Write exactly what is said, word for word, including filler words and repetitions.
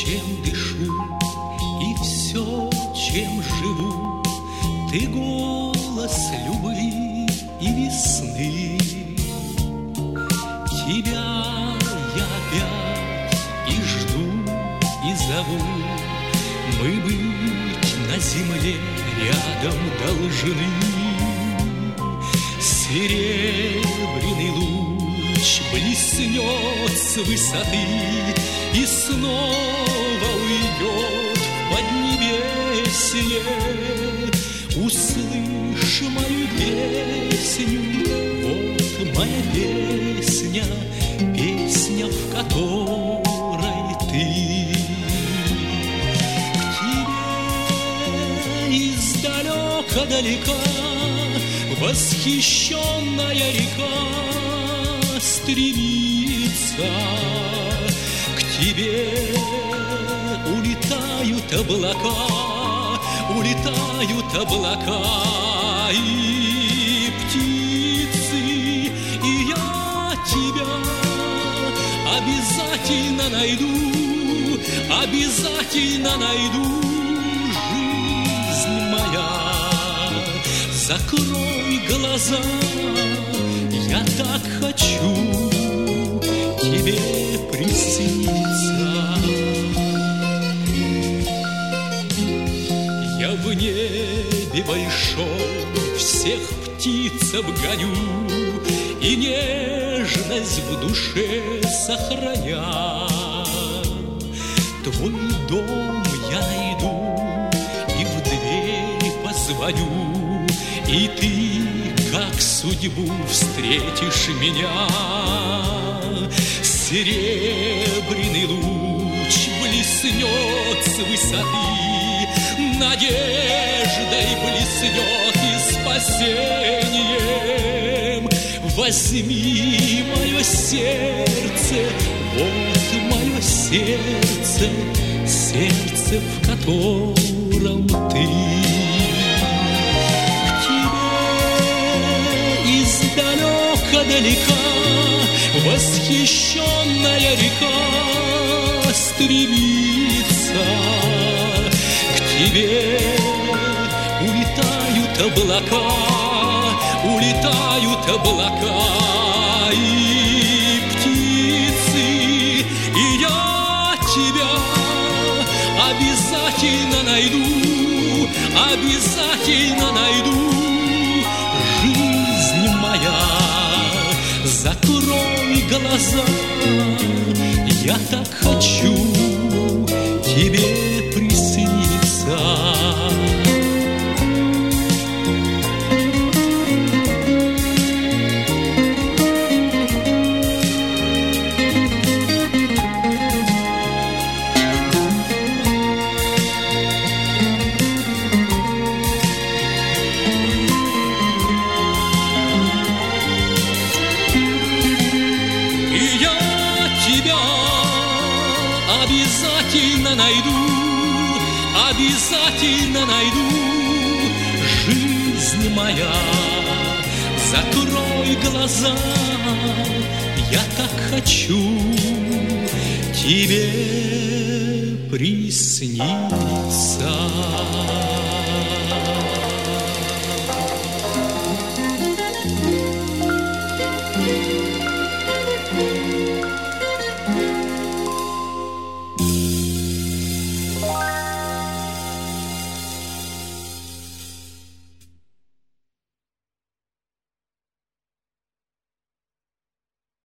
чем дышу, и все, чем живу, ты голос любви и весны. Тебя я опять и жду, и зову. Мы быть на земле рядом должны. Серебряный луч блеснет с высоты и снова уйдет в поднебесье. Услышь мою песню, вот моя песня, песня, в которой ты. К тебе издалека-далека восхищенная река стремится. К тебе улетают облака, улетают облака и птицы, и я тебя обязательно найду, обязательно найду, жизнь моя. Закрой глаза, я так хочу тебе присниться. Я в небе большом всех птиц обгоню и нежность в душе сохраня. Твой дом я найду и в дверь позвоню, и ты, как судьбу, встретишь меня. Серебряный луч блеснет с высоты, надеждой блеснет и спасением. Возьми мое сердце, вот мое сердце, сердце, в котором ты. К тебе издалека-далека восхищенная река стремится. К тебе улетают облака, улетают облака и птицы, и я тебя обязательно найду, обязательно найду, жизнь моя. Закрой глаза, я так хочу тебе присниться. Обязательно найду, обязательно найду, жизнь моя. Закрой глаза, я так хочу тебе присниться.